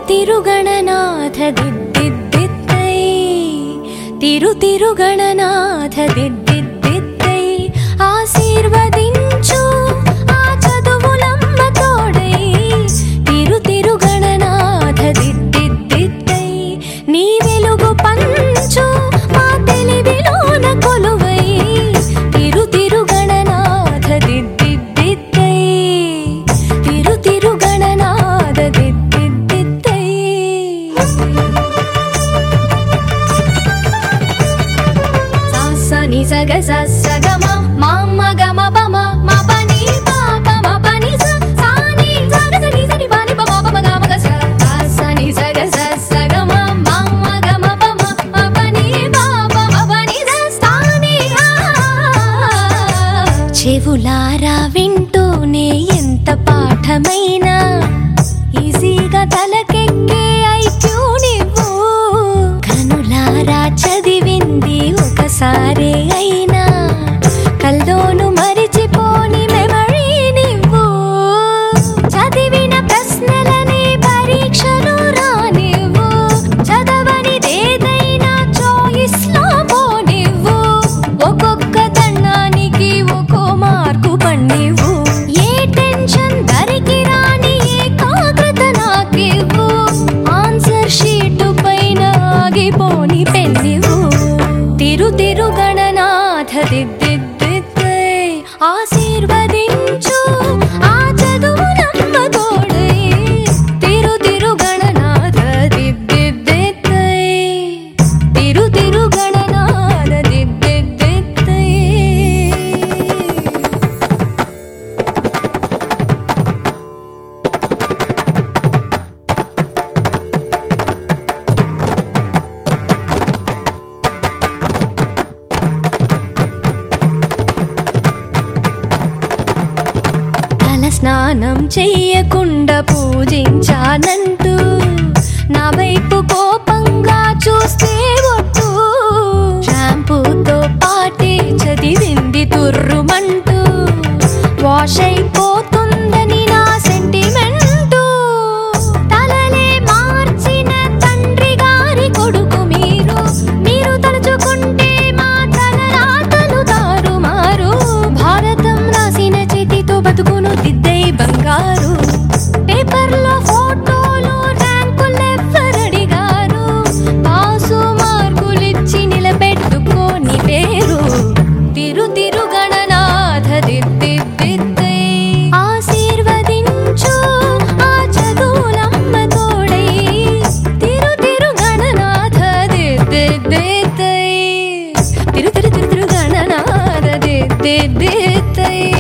తిరుగణనాథ దిద్దిద్దిత్తై తిరుగణనాథ దిద్దిద్దిత్తై ఆశీర్వదించు ఆ చదువులమ్మ తోడై తిరుగణనాథ దిద్దిద్దిత్తై నీ వెలుగు పంచు మా తెలివిలోన కొలువై తిరుగణనాథ దిద్దిద్దిత్తై తిరుగణనాథ దిద్దిద్దిత్తై సాసని సగ సగమ మామ గమ పమ మా పని పాప మా పని సాని సగ సని సని పని పమ పమ గమ గ సాసని సగ సగమ మామ గమ పమ మా పని పాప మా పని సాని చెవులారా వింటూనే ఎంత పాఠమైనా ఈజీగా తలకెక్కే ఐక్యూ నువ్వు కనులారా చదివింది ఒకసారే అయినా కల్లోను మరిచిపోని మెమరీ నువ్వు చదివిన ప్రశ్నలని పరీక్షలు రానివ్వు చదవనిదేదైనా చాయిస్ లో పోనివ్వు ఒక్కొక్క దండానికి ఒక్కో మార్కు పన్నివ్వు ఏ టెన్షన్ దరికి రాని ఏకాగ్రత నాకివ్వు ఆన్సర్ షీటు పైన ఆగిపోని పెన్నివ్వు తిరుగణనాథ దిద్దిద్దిత్తై ఆశీర్వదించు ఆ చదువులమ్మ తోడై తిరుగణనాథ దిద్దిద్దిత్తై తిరుగణనాథ దిద్దిద్దిత్తై స్నానం చెయ్యకుండా పూజించానంటూ నా వైపు కోపంగా చూస్తే ఒట్టు షాంపూతో పాటే చదివింది తుర్రుమంటూ వాష్ అయిపోతుందని నా సెంటిమెంటు తలలే మార్చిన తండ్రి గారి కొడుకు మీరు తలుచుకుంటే మా తలరాతలు తారుమారు భారతం రాసిన చేతితో బతుకును దిద్దై బంగారు పేపర్లో ఫోటోలు ర్యాంకులెవ్వరడిగారు పాసు మార్కులిచ్చి నిలబెట్టుకోని పేరు తిరుగణనాథ దిద్దిద్దిత్తై ఆశీర్వదించు ఆ చదువులమ్మ తోడై తిరుగణనాథ దిద్దిద్దిత్తై తిరుగణనాథ దిద్దిద్దిత్తై